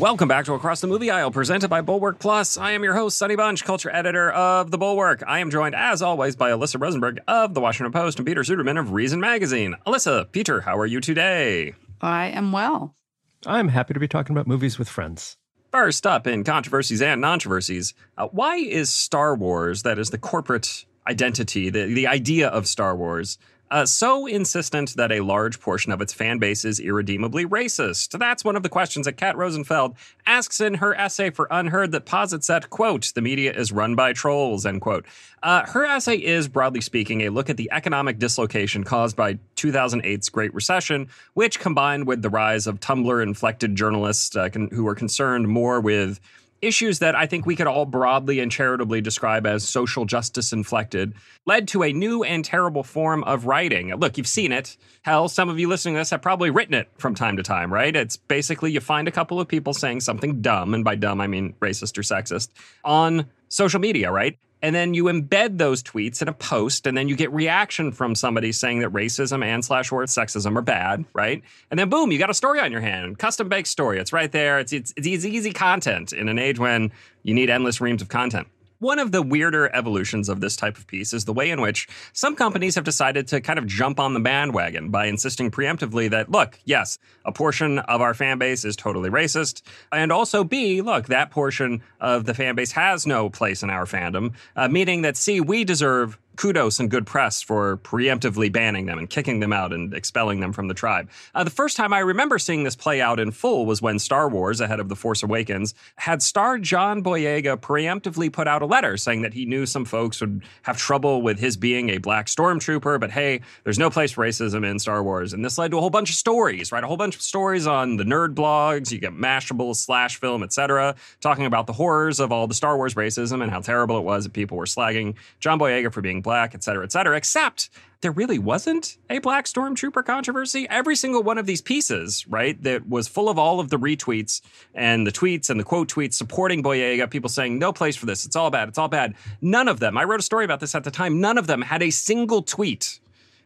Welcome back to Across the Movie Aisle, presented by Bulwark Plus. I am your host, Sonny Bunch, culture editor of The Bulwark. I am joined, as always, by Alyssa Rosenberg of The Washington Post and Peter Zuderman of Reason Magazine. Alyssa, Peter, how are you today? I am well. I'm happy to be talking about movies with friends. First up in controversies and controversies, why is Star Wars, that is the corporate identity, the idea of Star Wars, so insistent that a large portion of its fan base is irredeemably racist? That's one of the questions that Kat Rosenfeld asks in her essay for Unheard that posits that, quote, the media is run by trolls, end quote. Her essay is, broadly speaking, a look at the economic dislocation caused by 2008's Great Recession, which, combined with the rise of Tumblr-inflected journalists who were concerned more with issues that I think we could all broadly and charitably describe as social justice inflected, led to a new and terrible form of writing. Look, you've seen it. Hell, some of you listening to this have probably written it from time to time, right? It's basically you find a couple of people saying something dumb, and by dumb I mean racist or sexist, on social media, right? And then you embed those tweets in a post, and then you get reaction from somebody saying that racism and /or sexism are bad, right? And then boom, you got a story on your hand, custom-baked story. It's right there. It's easy content in an age when you need endless reams of content. One of the weirder evolutions of this type of piece is the way in which some companies have decided to kind of jump on the bandwagon by insisting preemptively that, look, yes, a portion of our fan base is totally racist, and also B, look, that portion of the fan base has no place in our fandom, meaning that C, we deserve kudos and good press for preemptively banning them and kicking them out and expelling them from the tribe. The first time I remember seeing this play out in full was when Star Wars, ahead of The Force Awakens, had star John Boyega preemptively put out a letter saying that he knew some folks would have trouble with his being a black stormtrooper, but hey, there's no place for racism in Star Wars. And this led to a whole bunch of stories, right? A whole bunch of stories on the nerd blogs, you get Mashable, Slash Film, etc., talking about the horrors of all the Star Wars racism and how terrible it was that people were slagging John Boyega for being black, et cetera, except there really wasn't a black stormtrooper controversy. Every single one of these pieces, right, that was full of all of the retweets and the tweets and the quote tweets supporting Boyega, people saying, no place for this, it's all bad, none of them, I wrote a story about this at the time, none of them had a single tweet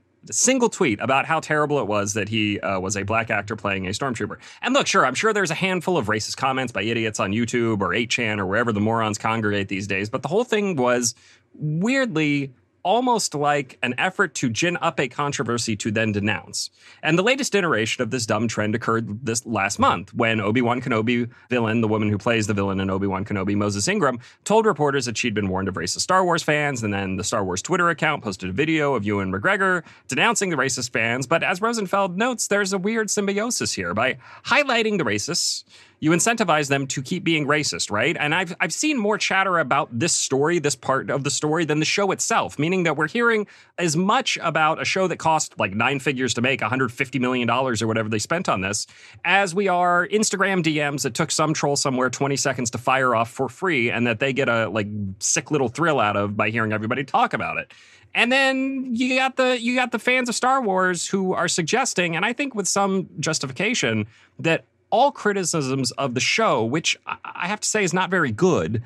about how terrible it was that he was a black actor playing a stormtrooper. And look, sure, I'm sure there's a handful of racist comments by idiots on YouTube or 8chan or wherever the morons congregate these days, but the whole thing was weirdly almost like an effort to gin up a controversy to then denounce. And the latest iteration of this dumb trend occurred this last month when Obi-Wan Kenobi villain, the woman who plays the villain in Obi-Wan Kenobi, Moses Ingram, told reporters that she'd been warned of racist Star Wars fans, and then the Star Wars Twitter account posted a video of Ewan McGregor denouncing the racist fans. But as Rosenfeld notes, there's a weird symbiosis here. By highlighting the racists, you incentivize them to keep being racist, right? And I've seen more chatter about this story, this part of the story, than the show itself, meaning that we're hearing as much about a show that cost like 9 figures to make, $150 million or whatever they spent on this, as we are Instagram DMs that took some troll somewhere 20 seconds to fire off for free and that they get a like sick little thrill out of by hearing everybody talk about it. And then you got the fans of Star Wars who are suggesting, and I think with some justification, that all criticisms of the show, which I have to say is not very good,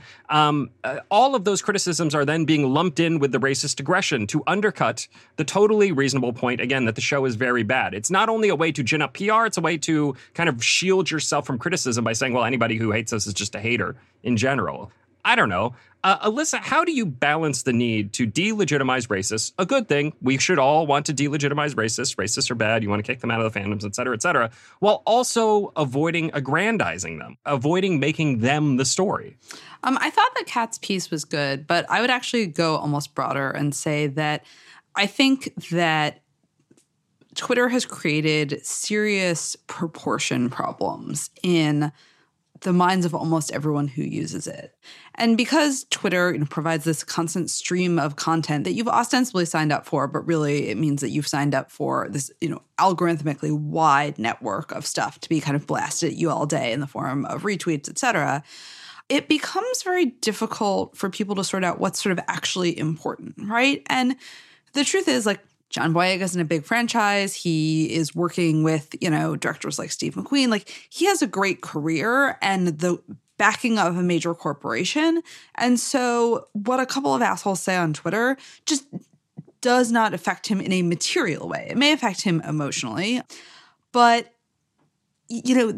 all of those criticisms are then being lumped in with the racist aggression to undercut the totally reasonable point, again, that the show is very bad. It's not only a way to gin up PR, it's a way to kind of shield yourself from criticism by saying, well, anybody who hates us is just a hater in general. I don't know. Alyssa, how do you balance the need to delegitimize racists? A good thing. We should all want to delegitimize racists. Racists are bad. You want to kick them out of the fandoms, et cetera, while also avoiding aggrandizing them, avoiding making them the story. I thought that Kat's piece was good, but I would actually go almost broader and say that I think that Twitter has created serious proportion problems in the minds of almost everyone who uses it. And because Twitter provides this constant stream of content that you've ostensibly signed up for, but really it means that you've signed up for this, algorithmically wide network of stuff to be kind of blasted at you all day in the form of retweets, et cetera, it becomes very difficult for people to sort out what's sort of actually important, right? And the truth is, John Boyega's in a big franchise. He is working with, directors like Steve McQueen. He has a great career and the backing of a major corporation. And so what a couple of assholes say on Twitter just does not affect him in a material way. It may affect him emotionally, but,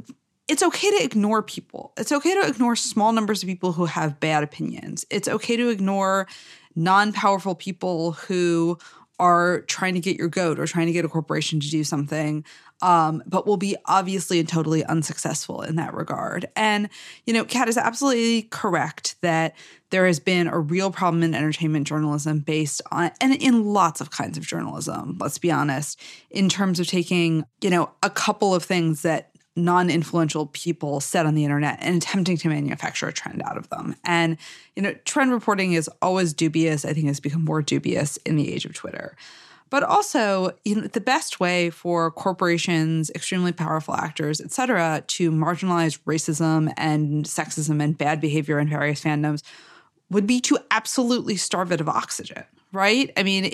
it's okay to ignore people. It's okay to ignore small numbers of people who have bad opinions. It's okay to ignore non-powerful people who are trying to get your goat or trying to get a corporation to do something, but will be obviously and totally unsuccessful in that regard. And, Kat is absolutely correct that there has been a real problem in entertainment journalism based on, and in lots of kinds of journalism, let's be honest, in terms of taking, a couple of things that non-influential people said on the internet and attempting to manufacture a trend out of them. And, trend reporting is always dubious. I think it's become more dubious in the age of Twitter. But also, the best way for corporations, extremely powerful actors, et cetera, to marginalize racism and sexism and bad behavior in various fandoms would be to absolutely starve it of oxygen, right? I mean,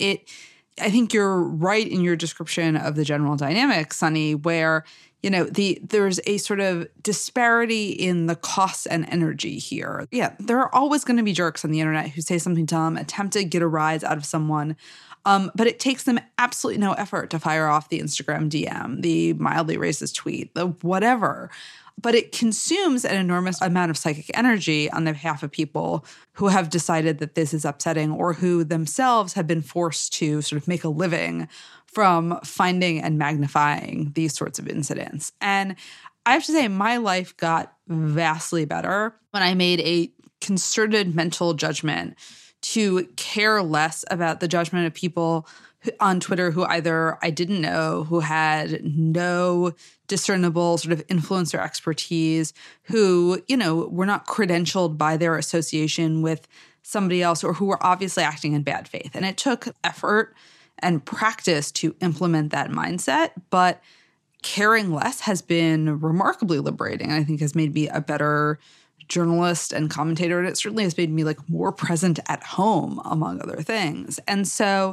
I think you're right in your description of the general dynamic, Sunny, where there's a sort of disparity in the costs and energy here. Yeah, there are always going to be jerks on the internet who say something dumb, attempt to get a rise out of someone, but it takes them absolutely no effort to fire off the Instagram DM, the mildly racist tweet, the whatever. But it consumes an enormous amount of psychic energy on the behalf of people who have decided that this is upsetting or who themselves have been forced to sort of make a living from finding and magnifying these sorts of incidents. And I have to say, my life got vastly better when I made a concerted mental judgment to care less about the judgment of people on Twitter who either I didn't know, who had no discernible sort of influencer expertise, who, were not credentialed by their association with somebody else, or who were obviously acting in bad faith. And it took effort and practice to implement that mindset, but caring less has been remarkably liberating. I think has made me a better journalist and commentator, and it certainly has made me more present at home, among other things. And so,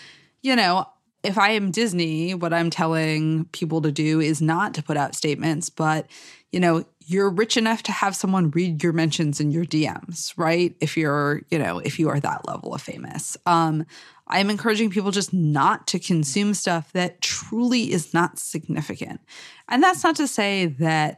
if I am Disney, what I'm telling people to do is not to put out statements, but, you're rich enough to have someone read your mentions in your DMs, right? If you are that level of famous. I'm encouraging people just not to consume stuff that truly is not significant. And that's not to say that,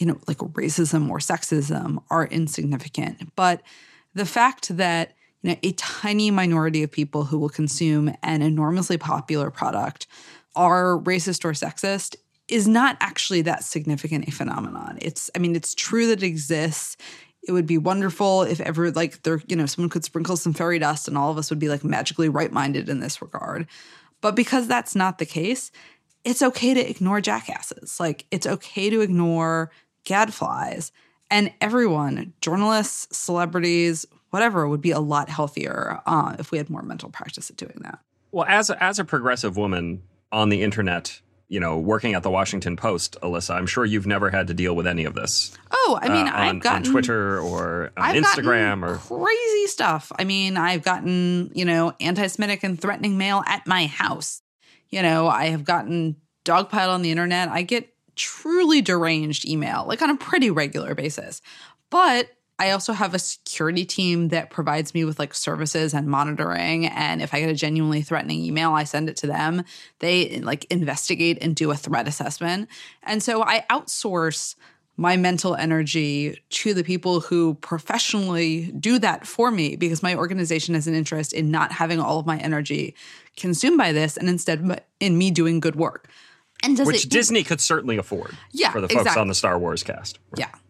racism or sexism are insignificant, but the fact that a tiny minority of people who will consume an enormously popular product are racist or sexist is not actually that significant a phenomenon. It's true that it exists. It would be wonderful if ever someone could sprinkle some fairy dust and all of us would be magically right-minded in this regard. But because that's not the case, it's okay to ignore jackasses. It's okay to ignore gadflies. And everyone, journalists, celebrities, whatever, would be a lot healthier if we had more mental practice at doing that. Well, as a progressive woman on the internet, working at the Washington Post, Alyssa, I'm sure you've never had to deal with any of this. Oh, I've gotten on Twitter or on Instagram or crazy stuff. I've gotten, anti-Semitic and threatening mail at my house. I have gotten dogpiled on the internet. I get truly deranged email, on a pretty regular basis. But I also have a security team that provides me with services and monitoring. And if I get a genuinely threatening email, I send it to them. They investigate and do a threat assessment. And so I outsource my mental energy to the people who professionally do that for me, because my organization has an interest in not having all of my energy consumed by this and instead in me doing good work. And which Disney could certainly afford for the folks on the Star Wars cast. Right? Yeah.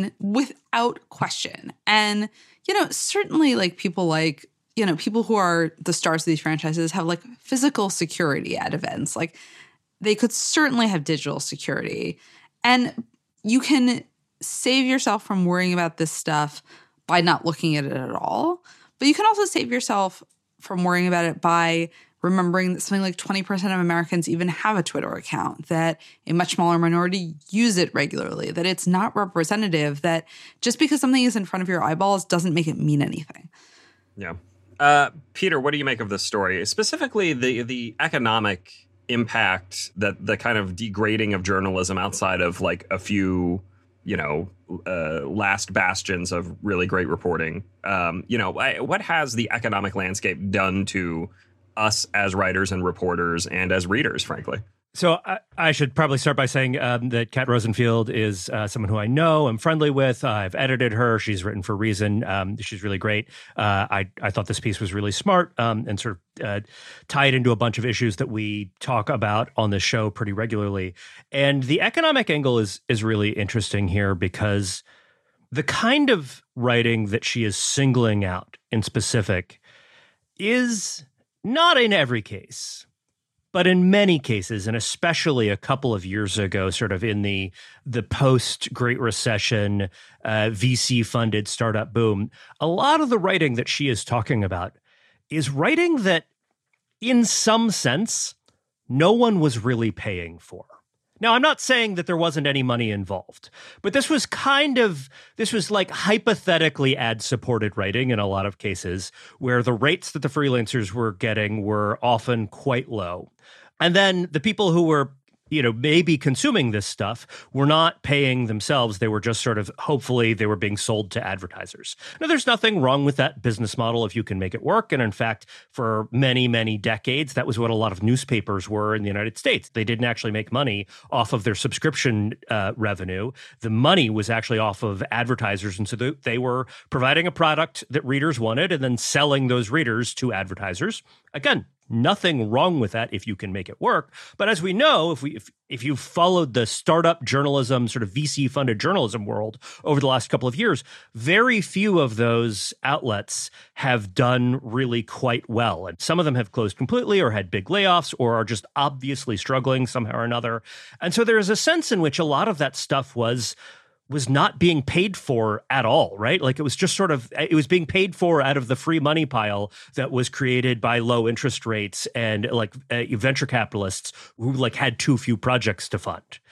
Without question. And, certainly people people who are the stars of these franchises have physical security at events. They could certainly have digital security. And you can save yourself from worrying about this stuff by not looking at it at all. But you can also save yourself from worrying about it by remembering that something like 20% of Americans even have a Twitter account, that a much smaller minority use it regularly, that it's not representative, that just because something is in front of your eyeballs doesn't make it mean anything. Yeah. Peter, what do you make of this story? Specifically, the economic impact, that the kind of degrading of journalism outside of a few, last bastions of really great reporting. What has the economic landscape done to us as writers and reporters and as readers, frankly? So I should probably start by saying that Kat Rosenfield is someone who I know, I'm friendly with. I've edited her. She's written for Reason. She's really great. I thought this piece was really smart and sort of tied into a bunch of issues that we talk about on the show pretty regularly. And the economic angle is really interesting here because the kind of writing that she is singling out in specific is not in every case, but in many cases, and especially a couple of years ago, sort of in the post-Great Recession, VC-funded startup boom, a lot of the writing that she is talking about is writing that, in some sense, no one was really paying for. Now, I'm not saying that there wasn't any money involved, but this was like hypothetically ad-supported writing in a lot of cases where the rates that the freelancers were getting were often quite low. And then the people who were, maybe consuming this stuff were not paying themselves. They were just sort of, hopefully, they were being sold to advertisers. Now, there's nothing wrong with that business model if you can make it work. And in fact, for many, many decades, that was what a lot of newspapers were in the United States. They didn't actually make money off of their subscription revenue. The money was actually off of advertisers. And so they were providing a product that readers wanted and then selling those readers to advertisers. Again, nothing wrong with that if you can make it work. But as we know, if you've followed the startup journalism, sort of VC-funded journalism world over the last couple of years, very few of those outlets have done really quite well. And some of them have closed completely or had big layoffs or are just obviously struggling somehow or another. And so there is a sense in which a lot of that stuff was not being paid for at all, right? Like it was just it was being paid for out of the free money pile that was created by low interest rates and venture capitalists who had too few projects to fund.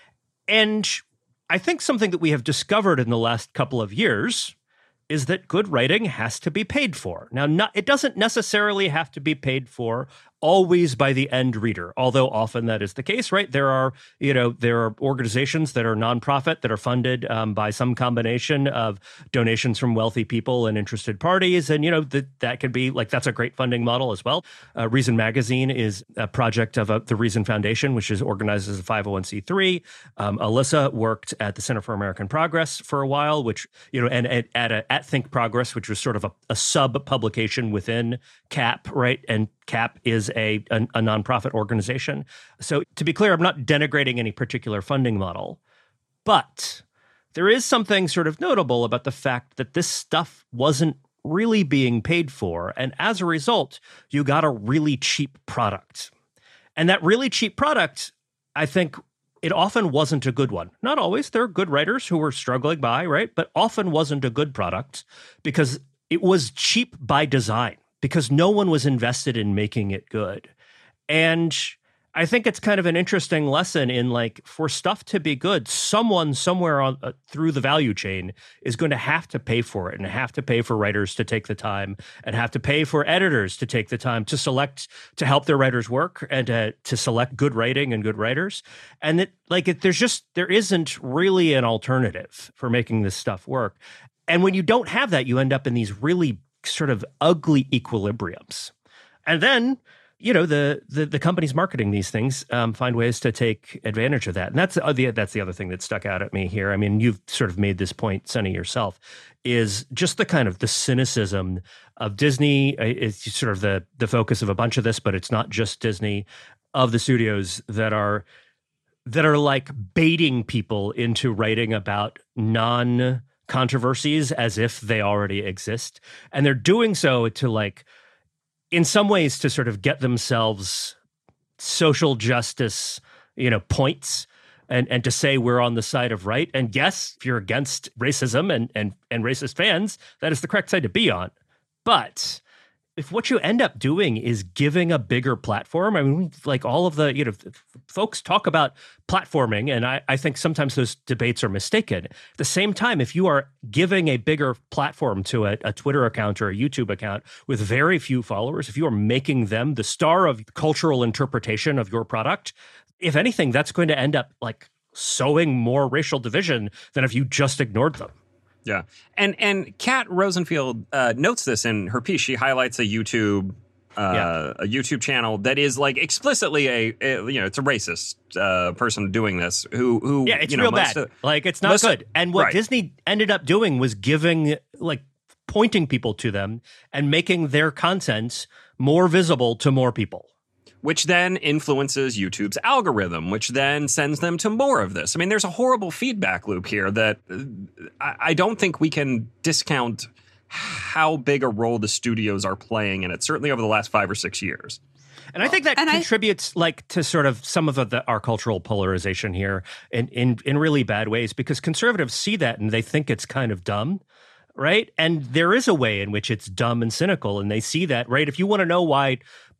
And I think something that we have discovered in the last couple of years is that good writing has to be paid for. Now, it doesn't necessarily have to be paid for always by the end reader, although often that is the case, right? There are organizations that are nonprofit that are funded by some combination of donations from wealthy people and interested parties. And, that can be that's a great funding model as well. Reason Magazine is a project of the Reason Foundation, which is organized as a 501c3. Alyssa worked at the Center for American Progress for a while, which, and at Think Progress, which was sort of a sub-publication within CAP, right? And CAP is a nonprofit organization. So to be clear, I'm not denigrating any particular funding model, but there is something sort of notable about the fact that this stuff wasn't really being paid for. And as a result, you got a really cheap product. And that really cheap product, I think, it often wasn't a good one. Not always. There are good writers who were struggling by, right? But often wasn't a good product because it was cheap by design, because no one was invested in making it good. And I think it's kind of an interesting lesson in for stuff to be good, someone somewhere through the value chain is going to have to pay for it and have to pay for writers to take the time and have to pay for editors to take the time to help their writers work and to select good writing and good writers. And there isn't really an alternative for making this stuff work. And when you don't have that, you end up in these really sort of ugly equilibriums. And then the companies marketing these things find ways to take advantage of that. And that's the other thing that stuck out at me here. I mean, you've sort of made this point, Sunny, yourself, is just the kind of the cynicism of Disney. It's sort of the focus of a bunch of this, but it's not just Disney, of the studios that are baiting people into writing about non-controversies as if they already exist. And they're doing so to in some ways to sort of get themselves social justice, points and to say we're on the side of right. And yes, if you're against racism and racist fans, that is the correct side to be on. But if what you end up doing is giving a bigger platform, I mean, all of the, folks talk about platforming, and I think sometimes those debates are mistaken. At the same time, if you are giving a bigger platform to a Twitter account or a YouTube account with very few followers, if you are making them the star of cultural interpretation of your product, if anything, that's going to end up sowing more racial division than if you just ignored them. Yeah. And Kat Rosenfield notes this in her piece. She highlights a YouTube a YouTube channel that is like explicitly it's a racist person doing this who it's real bad. Like, it's not good. And what Disney ended up doing was pointing people to them and making their content more visible to more people. Which then influences YouTube's algorithm, which then sends them to more of this. I mean, there's a horrible feedback loop here that I don't think we can discount how big a role the studios are playing in it, certainly over the last 5 or 6 years. And I think that contributes to sort of some of our cultural polarization here in really bad ways, because conservatives see that and they think it's kind of dumb, right? And there is a way in which it's dumb and cynical, and they see that, right? If you want to know why,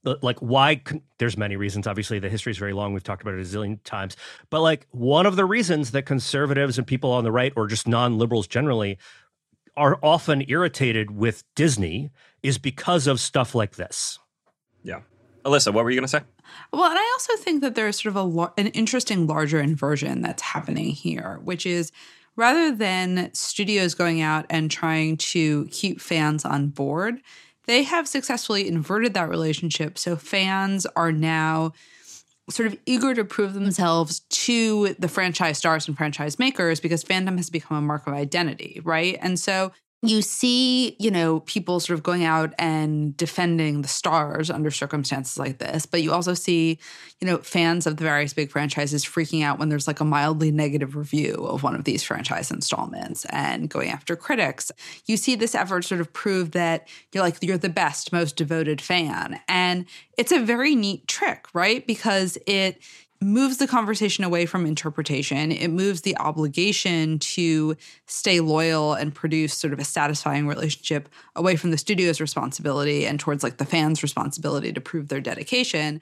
there's many reasons. Obviously, the history is very long. We've talked about it a zillion times. But one of the reasons that conservatives and people on the right, or just non-liberals generally, are often irritated with Disney is because of stuff like this. Yeah. Alyssa, what were you going to say? Well, and I also think that there's sort of an interesting larger inversion that's happening here, which is rather than studios going out and trying to keep fans on board, they have successfully inverted that relationship. So fans are now sort of eager to prove themselves to the franchise stars and franchise makers because fandom has become a mark of identity, right? And so you see, people sort of going out and defending the stars under circumstances like this, but you also see, fans of the various big franchises freaking out when there's a mildly negative review of one of these franchise installments and going after critics. You see this effort sort of prove that you're the best, most devoted fan. And it's a very neat trick, right? Because it moves the conversation away from interpretation. It moves the obligation to stay loyal and produce sort of a satisfying relationship away from the studio's responsibility and towards the fans' responsibility to prove their dedication.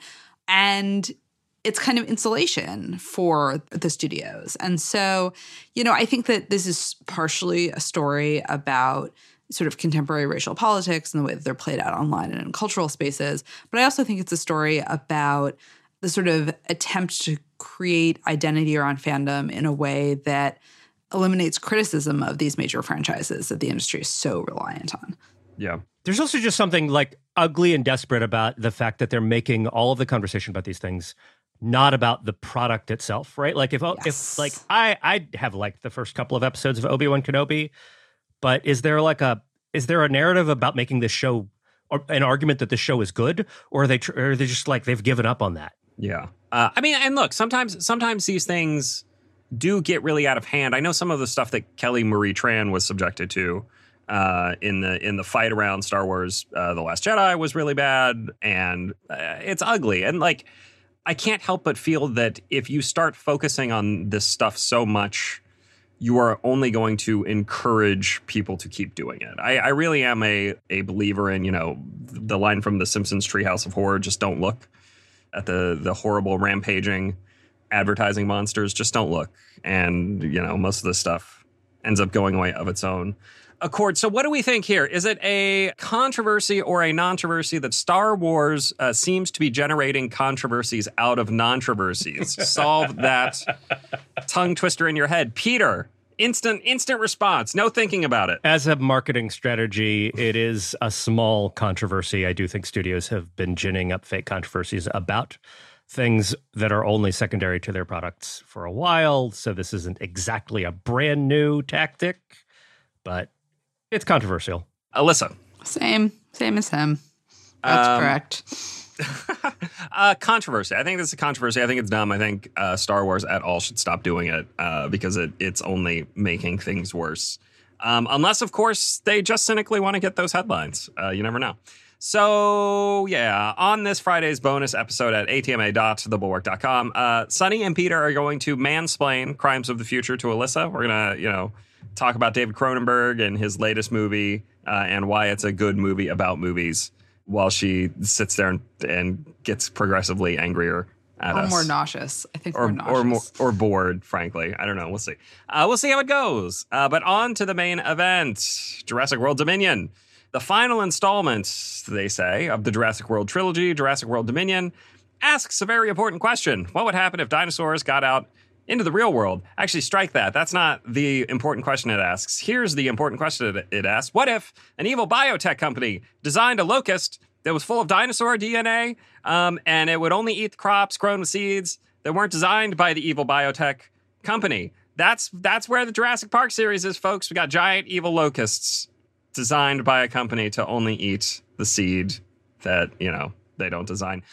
And it's kind of insulation for the studios. And so, I think that this is partially a story about sort of contemporary racial politics and the way that they're played out online and in cultural spaces. But I also think it's a story about the sort of attempt to create identity around fandom in a way that eliminates criticism of these major franchises that the industry is so reliant on. Yeah. There's also just something ugly and desperate about the fact that they're making all of the conversation about these things not about the product itself, right? If I have liked the first couple of episodes of Obi-Wan Kenobi, but is there a narrative about making this show, or an argument that the show is good, or are they just they've given up on that? Yeah. And look, sometimes these things do get really out of hand. I know some of the stuff that Kelly Marie Tran was subjected to in the fight around Star Wars The Last Jedi was really bad, and it's ugly. And I can't help but feel that if you start focusing on this stuff so much, you are only going to encourage people to keep doing it. I really am a believer in, the line from The Simpsons Treehouse of Horror, just don't look at the horrible rampaging advertising monsters. Just don't look. And, most of this stuff ends up going away of its own accord. So what do we think here? Is it a controversy or a non-controversy that Star Wars seems to be generating controversies out of non-controversies? Solve that tongue twister in your head. Peter, instant response. No thinking about it. As a marketing strategy, it is a small controversy. I do think studios have been ginning up fake controversies about things that are only secondary to their products for a while. So this isn't exactly a brand new tactic, but it's controversial. Alyssa. Same as him. That's correct. Controversy. I think this is a controversy. I think it's dumb. I think Star Wars at all should stop doing it because it's only making things worse. Unless, of course, they just cynically want to get those headlines. You never know. So, yeah, on this Friday's bonus episode at atma.thebulwark.com, Sunny and Peter are going to mansplain Crimes of the Future to Alyssa. We're going to, talk about David Cronenberg and his latest movie and why it's a good movie about movies, while she sits there and gets progressively angrier at us. Or more nauseous. I think more nauseous. Or bored, frankly. I don't know. We'll see. We'll see how it goes. But on to the main event, Jurassic World Dominion. The final installment, they say, of the Jurassic World trilogy, Jurassic World Dominion, asks a very important question. What would happen if dinosaurs got out into the real world? Actually, strike that. That's not the important question it asks. Here's the important question it asks. What if an evil biotech company designed a locust that was full of dinosaur DNA, and it would only eat the crops grown with seeds that weren't designed by the evil biotech company. That's where the Jurassic Park series is, folks. We got giant evil locusts designed by a company to only eat the seed that, they don't design.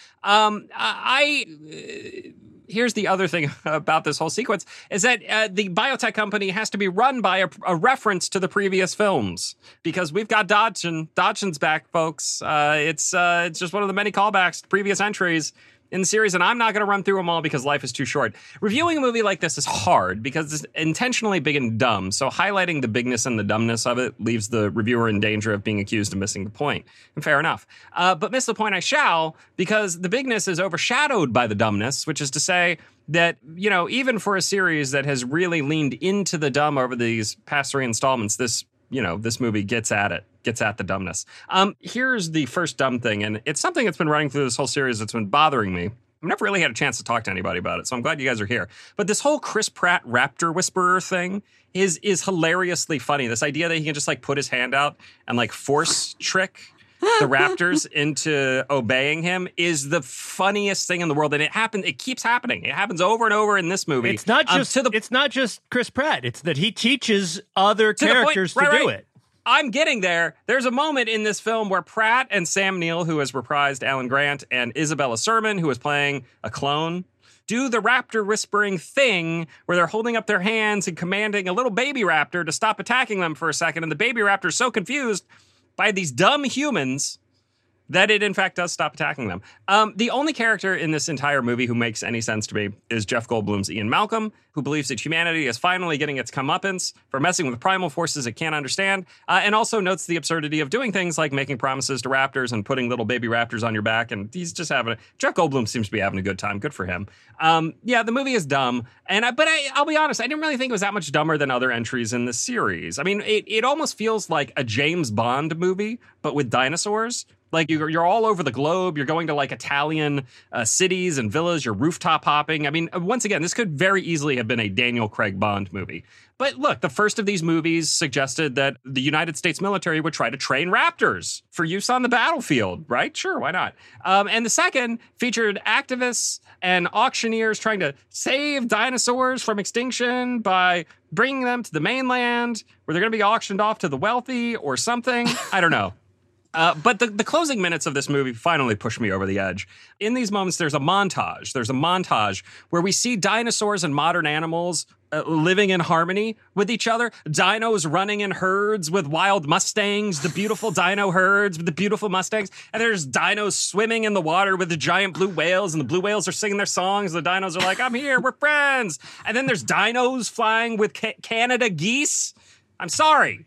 Here's the other thing about this whole sequence is that the biotech company has to be run by a reference to the previous films, because we've got Dodson. Dodson's back, folks. It's just one of the many callbacks to previous entries in the series, and I'm not going to run through them all because life is too short. Reviewing a movie like this is hard because it's intentionally big and dumb, so highlighting the bigness and the dumbness of it leaves the reviewer in danger of being accused of missing the point. And fair enough. But miss the point I shall, because the bigness is overshadowed by the dumbness, which is to say that, even for a series that has really leaned into the dumb over these past 3 installments, this movie gets at the dumbness. Here's the first dumb thing, and it's something that's been running through this whole series that's been bothering me. I've never really had a chance to talk to anybody about it, so I'm glad you guys are here. But this whole Chris Pratt Raptor Whisperer thing is hilariously funny. This idea that he can just put his hand out and force trick the raptors into obeying him is the funniest thing in the world, and it keeps happening. It happens over and over in this movie. It's not just Chris Pratt. It's that he teaches other characters to do it. I'm getting there. There's a moment in this film where Pratt and Sam Neill, who has reprised Alan Grant, and Isabella Sermon, who is playing a clone, do the raptor whispering thing where they're holding up their hands and commanding a little baby raptor to stop attacking them for a second. And the baby raptor is so confused by these dumb humans that it, in fact, does stop attacking them. The only character in this entire movie who makes any sense to me is Jeff Goldblum's Ian Malcolm, who believes that humanity is finally getting its comeuppance for messing with primal forces it can't understand, and also notes the absurdity of doing things like making promises to raptors and putting little baby raptors on your back, and he's just Jeff Goldblum seems to be having a good time. Good for him. The movie is dumb, but I'll be honest, I didn't really think it was that much dumber than other entries in the series. I mean, it almost feels like a James Bond movie, but with dinosaurs. You're all over the globe. You're going to Italian cities and villas. You're rooftop hopping. I mean, once again, this could very easily have been a Daniel Craig Bond movie. But look, the first of these movies suggested that the United States military would try to train raptors for use on the battlefield, right? Sure, why not? And the second featured activists and auctioneers trying to save dinosaurs from extinction by bringing them to the mainland where they're going to be auctioned off to the wealthy or something. I don't know. But the closing minutes of this movie finally pushed me over the edge. In these moments, there's a montage. There's a montage where we see dinosaurs and modern animals living in harmony with each other. Dinos running in herds with wild Mustangs, the beautiful dino herds with the beautiful Mustangs. And there's dinos swimming in the water with the giant blue whales, and the blue whales are singing their songs. The dinos are like, I'm here, we're friends. And then there's dinos flying with Canada geese. I'm sorry.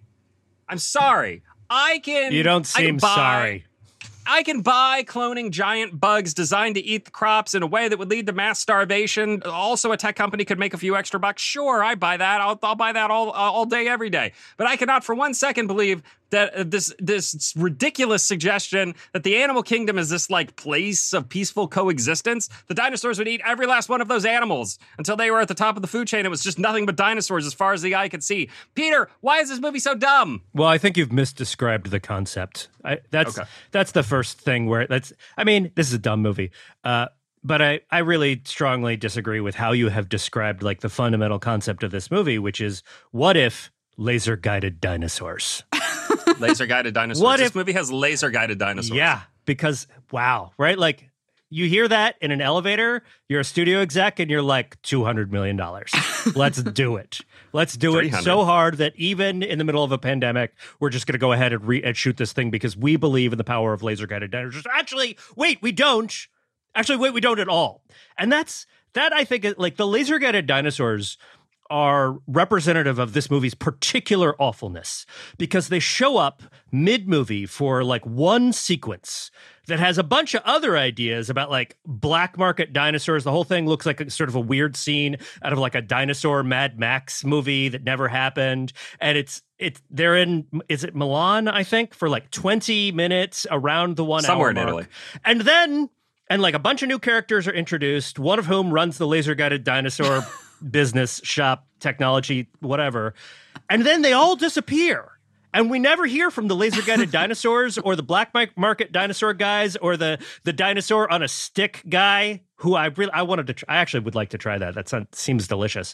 You don't seem sorry. I can buy cloning giant bugs designed to eat the crops in a way that would lead to mass starvation. Also, a tech company could make a few extra bucks. Sure, I buy that. I'll buy that all day, every day. But I cannot for 1 second believe that this ridiculous suggestion that the animal kingdom is this place of peaceful coexistence. The dinosaurs would eat every last one of those animals until they were at the top of the food chain. It was just nothing but dinosaurs as far as the eye could see. Peter, why is this movie so dumb? Well, I think you've misdescribed the concept. That's the first thing where this is a dumb movie. But I really strongly disagree with how you have described the fundamental concept of this movie, which is, what if laser-guided dinosaurs? Laser-guided dinosaurs. This movie has laser-guided dinosaurs. Yeah, because, wow, right? You hear that in an elevator, you're a studio exec, and you're like, $200 million. Let's do it. Let's do it so hard that even in the middle of a pandemic, we're just going to go ahead and shoot this thing because we believe in the power of laser-guided dinosaurs. Actually, we don't at all. And that I think, the laser-guided dinosaurs are representative of this movie's particular awfulness, because they show up mid-movie for one sequence that has a bunch of other ideas about black market dinosaurs. The whole thing looks like a sort of a weird scene out of a dinosaur Mad Max movie that never happened. And they're in, is it Milan, I think, for 20 minutes around the 1 hour somewhere mark. In Italy. And then a bunch of new characters are introduced, one of whom runs the laser-guided dinosaur business shop, technology, whatever. And then they all disappear. And we never hear from the laser-guided dinosaurs or the black market dinosaur guys or the dinosaur on a stick guy who I actually would like to try that. That seems delicious.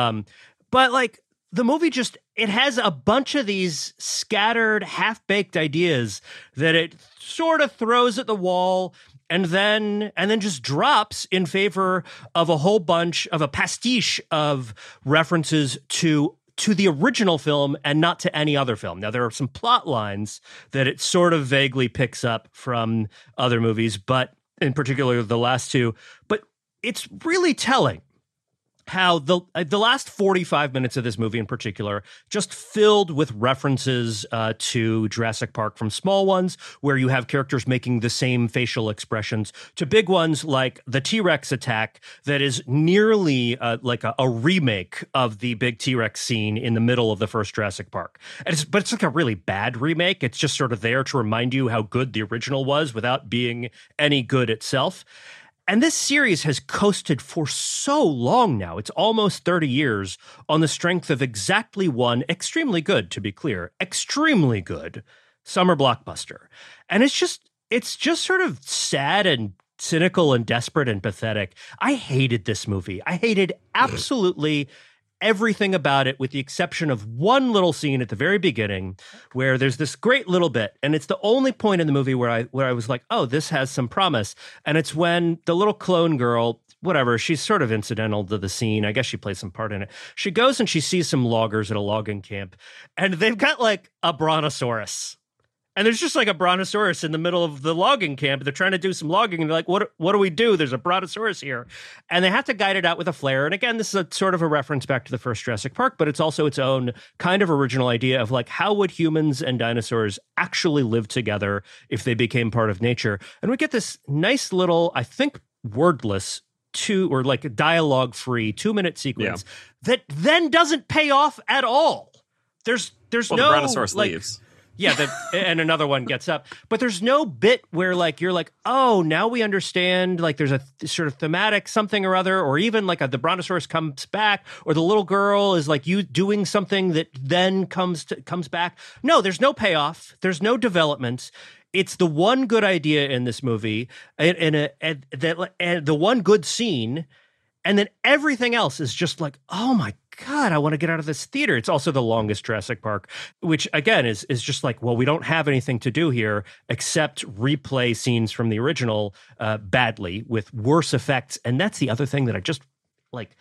But like the movie it has a bunch of these scattered half-baked ideas that it sort of throws at the wall and then just drops in favor of a whole bunch of a pastiche of references to the original film and not to any other film. Now, there are some plot lines that it sort of vaguely picks up from other movies, but in particular the last two. But it's really telling how the last 45 minutes of this movie in particular just filled with references to Jurassic Park, from small ones where you have characters making the same facial expressions to big ones like the T-Rex attack that is nearly like a remake of the big T-Rex scene in the middle of the first Jurassic Park. But it's like a really bad remake. It's just sort of there to remind you how good the original was without being any good itself. And this series has coasted for so long now. It's almost 30 years on the strength of exactly one extremely good, to be clear, extremely good summer blockbuster. And it's just sort of sad and cynical and desperate and pathetic. I hated this movie. I hated absolutely everything about it, with the exception of one little scene at the very beginning where there's this great little bit, and it's the only point in the movie where I was like, oh, this has some promise. And it's when the little clone girl, whatever, she's sort of incidental to the scene. I guess she plays some part in it. She goes and she sees some loggers at a logging camp, and they've got like a brontosaurus. And there's just like a brontosaurus in the middle of the logging camp. They're trying to do some logging, and they're like, what do we do? There's a brontosaurus here. And they have to guide it out with a flare. And again, this is a sort of a reference back to the first Jurassic Park, but it's also its own kind of original idea of like, how would humans and dinosaurs actually live together if they became part of nature? And we get this nice little, I think, wordless like dialogue free 2-minute sequence that then doesn't pay off at all. There's no, the brontosaurus leaves. Yeah, and another one gets up. But there's no bit where like you're like, oh, now we understand, like there's a sort of thematic something or other, or even like the brontosaurus comes back, or the little girl is like you doing something that then comes back. No, there's no payoff. There's no development. It's the one good idea in this movie and the one good scene. And then everything else is just like, oh my God, I want to get out of this theater. It's also the longest Jurassic Park, which again is just like, well, we don't have anything to do here except replay scenes from the original badly with worse effects. And that's the other thing that I just like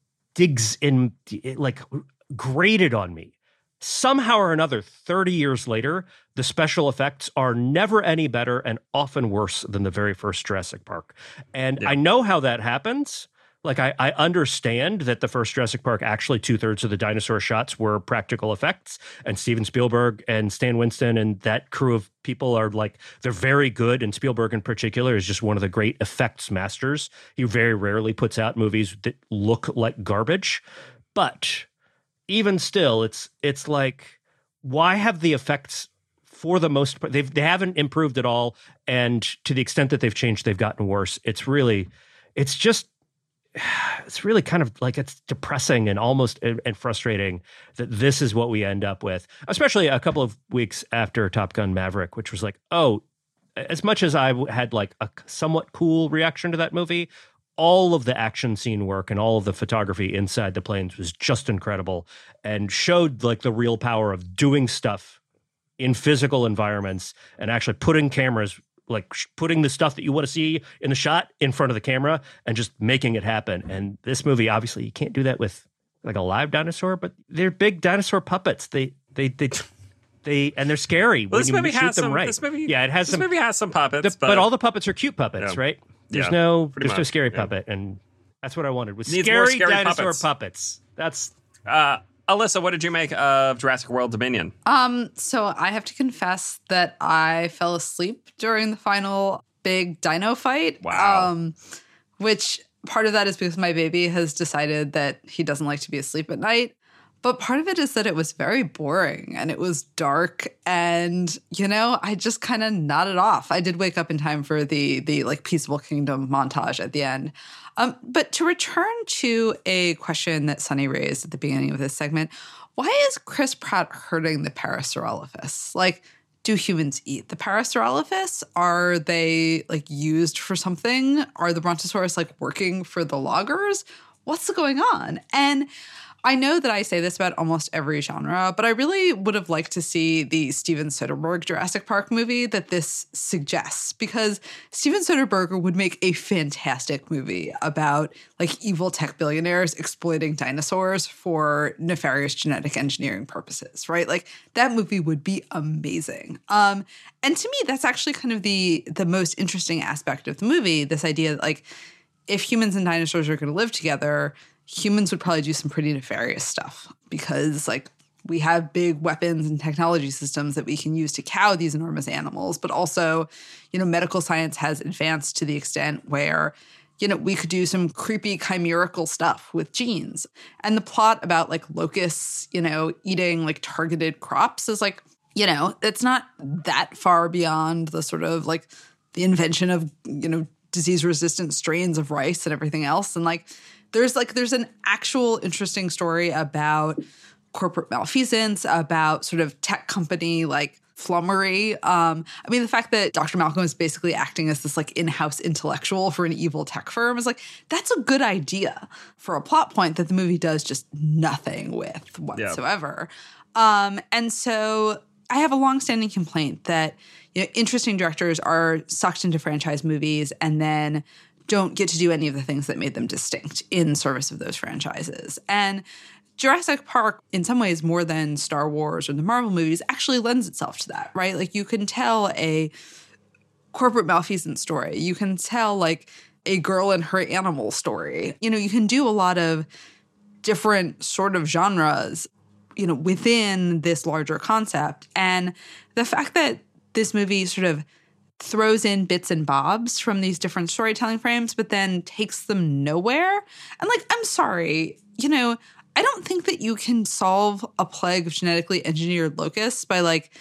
digs in, like grated on me. Somehow or another, 30 years later, the special effects are never any better and often worse than the very first Jurassic Park. And I know how that happens. Like, I understand that the first Jurassic Park, actually 2/3 of the dinosaur shots were practical effects, and Steven Spielberg and Stan Winston and that crew of people are like, they're very good, and Spielberg in particular is just one of the great effects masters. He very rarely puts out movies that look like garbage. But even still, it's like, why have the effects, for the most part, they haven't improved at all, and to the extent that they've changed, they've gotten worse. It's really kind of like, it's depressing and almost and frustrating that this is what we end up with, especially a couple of weeks after Top Gun Maverick, which was like, oh, as much as I had like a somewhat cool reaction to that movie, all of the action scene work and all of the photography inside the planes was just incredible and showed like the real power of doing stuff in physical environments and actually putting cameras, like putting the stuff that you want to see in the shot in front of the camera and just making it happen. And this movie, obviously, you can't do that with like a live dinosaur, but they're big dinosaur puppets. And they're scary when you shoot them right. This movie has some puppets, but all the puppets are cute puppets, right? There's no scary puppet, and that's what I wanted was scary dinosaur puppets. That's Alyssa, what did you make of Jurassic World Dominion? So I have to confess that I fell asleep during the final big dino fight. Wow. Which part of that is because my baby has decided that he doesn't like to be asleep at night. But part of it is that it was very boring and it was dark, and I just kind of nodded off. I did wake up in time for the like Peaceable Kingdom montage at the end. But to return to a question that Sunny raised at the beginning of this segment, why is Chris Pratt hurting the Parasaurolophus? Like, do humans eat the Parasaurolophus? Are they like used for something? Are the Brontosaurus like working for the loggers? What's going on? And I know that I say this about almost every genre, but I really would have liked to see the Steven Soderbergh Jurassic Park movie that this suggests, because Steven Soderbergh would make a fantastic movie about like evil tech billionaires exploiting dinosaurs for nefarious genetic engineering purposes, right? Like that movie would be amazing. And to me, that's actually kind of the most interesting aspect of the movie, this idea that like if humans and dinosaurs are going to live together, humans would probably do some pretty nefarious stuff because like we have big weapons and technology systems that we can use to cow these enormous animals. But also, medical science has advanced to the extent where, we could do some creepy chimerical stuff with genes. And the plot about like locusts, eating like targeted crops is like, it's not that far beyond the sort of like the invention of, disease-resistant strains of rice and everything else. And like, there's an actual interesting story about corporate malfeasance, about sort of tech company like flummery. The fact that Dr. Malcolm is basically acting as this like in-house intellectual for an evil tech firm is like, that's a good idea for a plot point that the movie does just nothing with whatsoever. Yeah. And so I have a longstanding complaint that interesting directors are sucked into franchise movies and then don't get to do any of the things that made them distinct in service of those franchises. And Jurassic Park, in some ways more than Star Wars or the Marvel movies, actually lends itself to that, right? Like you can tell a corporate malfeasance story. You can tell like a girl and her animal story. You can do a lot of different sort of genres, within this larger concept. And the fact that this movie sort of throws in bits and bobs from these different storytelling frames, but then takes them nowhere. And like, I'm sorry, I don't think that you can solve a plague of genetically engineered locusts by like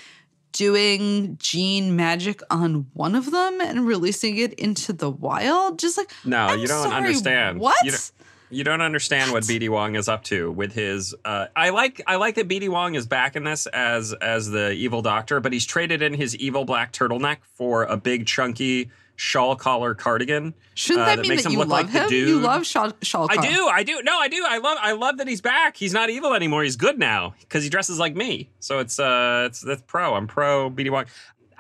doing gene magic on one of them and releasing it into the wild. Just like, no, you don't understand. What? You don't understand what BD Wong is up to with his. I like that BD Wong is back in this as the evil doctor, but he's traded in his evil black turtleneck for a big chunky shawl collar cardigan. Shouldn't that mean that you love him? You love shawl collar. I do. No, I do. I love that he's back. He's not evil anymore. He's good now because he dresses like me. So that's pro. I'm pro BD Wong.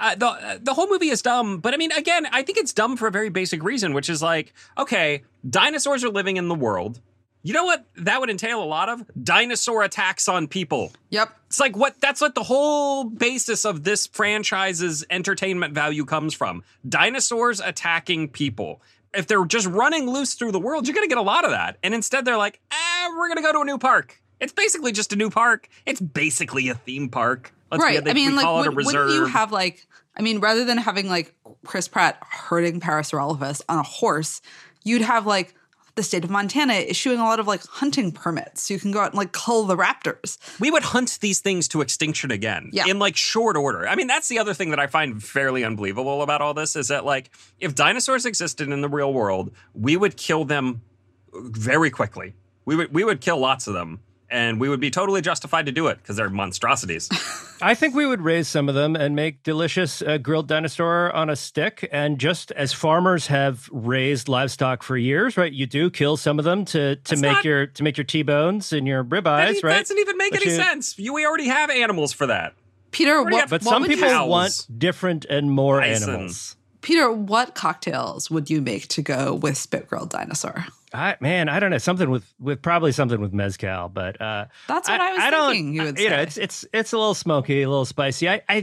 The whole movie is dumb, but again, I think it's dumb for a very basic reason, which is like, okay, dinosaurs are living in the world. You know what that would entail a lot of? Dinosaur attacks on people. Yep. It's like that's what the whole basis of this franchise's entertainment value comes from. Dinosaurs attacking people. If they're just running loose through the world, you're going to get a lot of that. And instead they're like, we're going to go to a new park. It's basically just a new park. It's basically a theme park. Right. We call it a reserve. Wouldn't you have rather than having like Chris Pratt herding Parasaurolophus on a horse, you'd have like the state of Montana issuing a lot of like hunting permits. So you can go out and like cull the raptors. We would hunt these things to extinction again in like short order. That's the other thing that I find fairly unbelievable about all this is that like if dinosaurs existed in the real world, we would kill them very quickly. We would kill lots of them. And we would be totally justified to do it because they're monstrosities. I think we would raise some of them and make delicious grilled dinosaur on a stick. And just as farmers have raised livestock for years, right? You do kill some of them to make your T-bones and your ribeyes, right? That doesn't even make any sense. We already have animals for that. Peter, but some people want different and more animals. Peter, what cocktails would you make to go with spit grilled dinosaur? I don't know, something with probably something with mezcal, but that's what I was thinking you would say. It's a little smoky, a little spicy.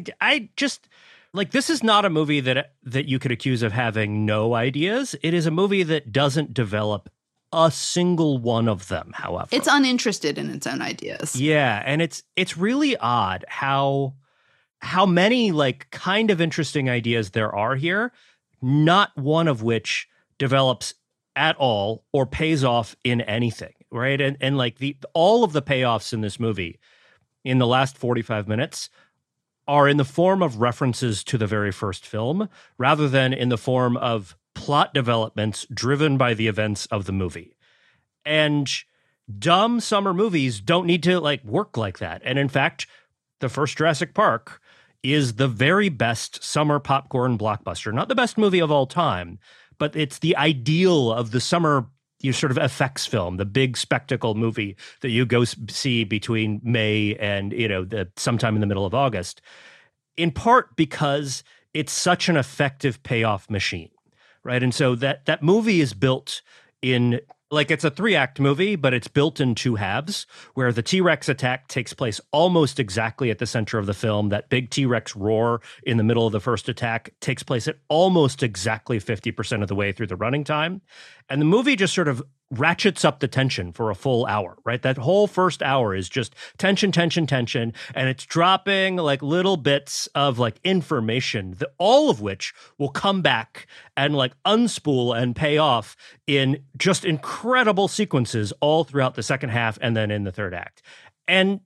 I just like this is not a movie that you could accuse of having no ideas. It is a movie that doesn't develop a single one of them. However, it's uninterested in its own ideas. Yeah, and it's really odd how many like kind of interesting ideas there are here, not one of which develops at all or pays off in anything, right? And like all of the payoffs in this movie in the last 45 minutes are in the form of references to the very first film rather than in the form of plot developments driven by the events of the movie. And dumb summer movies don't need to like work like that. And in fact, the first Jurassic Park is the very best summer popcorn blockbuster. Not the best movie of all time, but it's the ideal of the summer sort of effects film, the big spectacle movie that you go see between May and, sometime in the middle of August, in part because it's such an effective payoff machine, right? And so that movie is built in, like, it's a 3-act movie, but it's built in 2 halves, where the T-Rex attack takes place almost exactly at the center of the film. That big T-Rex roar in the middle of the first attack takes place at almost exactly 50% of the way through the running time. And the movie just sort of ratchets up the tension for a full hour, right? That whole first hour is just tension, tension, tension, and it's dropping like little bits of like information, all of which will come back and like unspool and pay off in just incredible sequences all throughout the second half and then in the third act. And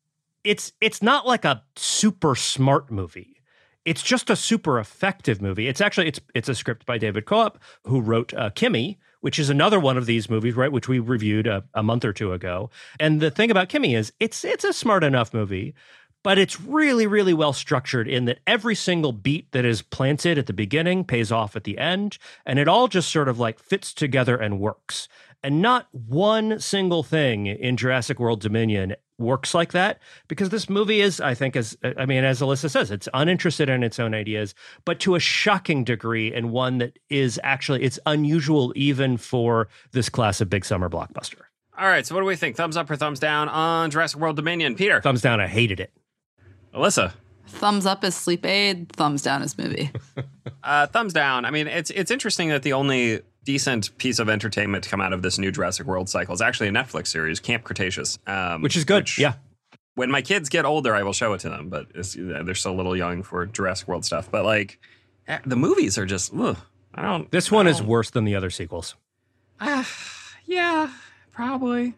it's not like a super smart movie. It's just a super effective movie. It's actually, it's a script by David Koepp, who wrote Kimi, which is another one of these movies, right, which we reviewed a month or two ago. And the thing about Kimi is it's a smart enough movie, but it's really, really well structured in that every single beat that is planted at the beginning pays off at the end, and it all just sort of like fits together and works. And not one single thing in Jurassic World Dominion works like that, because this movie is, I think, as Alyssa says, it's uninterested in its own ideas, but to a shocking degree, and one that is actually, it's unusual even for this class of big summer blockbuster. All right, so what do we think? Thumbs up or thumbs down on Jurassic World Dominion? Peter? Thumbs down. I hated it. Alyssa? Thumbs up as sleep aid, thumbs down as movie. Thumbs down. I mean, it's interesting that the only decent piece of entertainment to come out of this new Jurassic World cycle is actually a Netflix series, Camp Cretaceous. Which is good, yeah. When my kids get older, I will show it to them, but they're still a little young for Jurassic World stuff. But, like, the movies are just, This one is worse than the other sequels. Yeah, probably.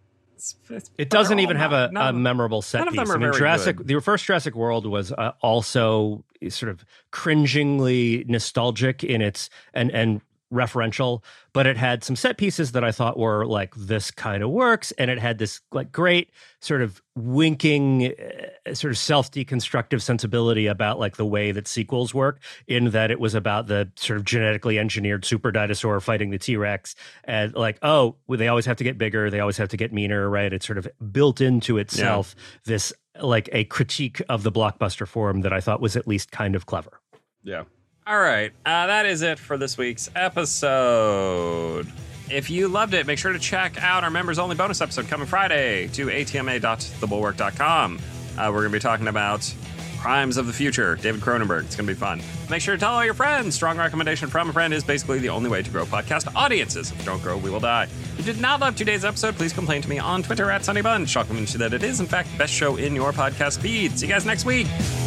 It doesn't even have a memorable set piece. I mean, the first Jurassic World was also sort of cringingly nostalgic in its and referential, but it had some set pieces that I thought were like, this kind of works, and it had this like great sort of winking, sort of self-deconstructive sensibility about like the way that sequels work, in that it was about the sort of genetically engineered super dinosaur fighting the T-Rex, and like, oh, well, they always have to get bigger, they always have to get meaner, right? It's sort of built into itself this like a critique of the blockbuster form that I thought was at least kind of clever. Yeah. All right, that is it for this week's episode. If you loved it, make sure to check out our members-only bonus episode coming Friday to atma.thebulwark.com. We're going to be talking about Crimes of the Future, David Cronenberg. It's going to be fun. Make sure to tell all your friends. Strong recommendation from a friend is basically the only way to grow podcast audiences. If you don't grow, we will die. If you did not love today's episode, please complain to me on Twitter @SunnyBunch. I'll convince you that it is, in fact, the best show in your podcast feed. See you guys next week.